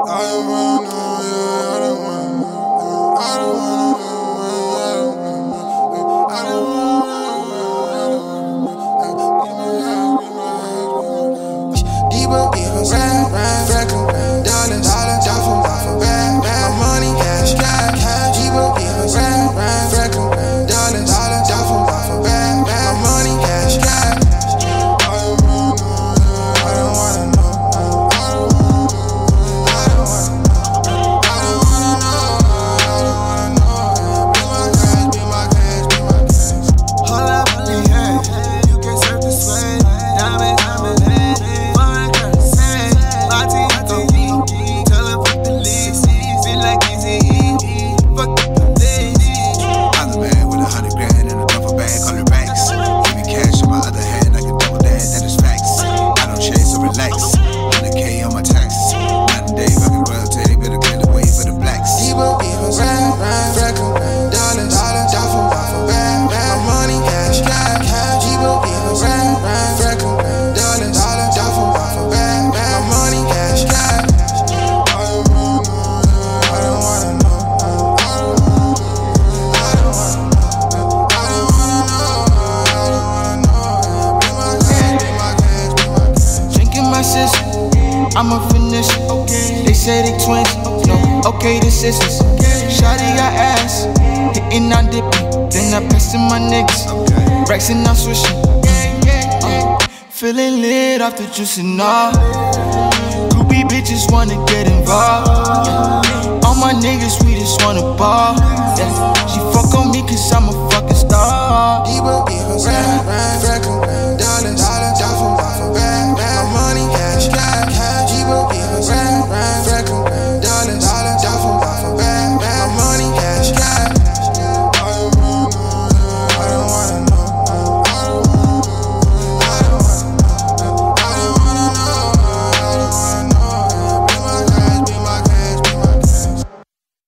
I'm a finish. They say they twins. No, okay, the sisters. Shawty got ass, hitting on dipping. Then I pass to my niggas. Racks and I'm swishing. Feeling lit off the juice and all. Groupie bitches wanna get involved. All my niggas, we just wanna ball. She fuck on me cause I'm a fucking star.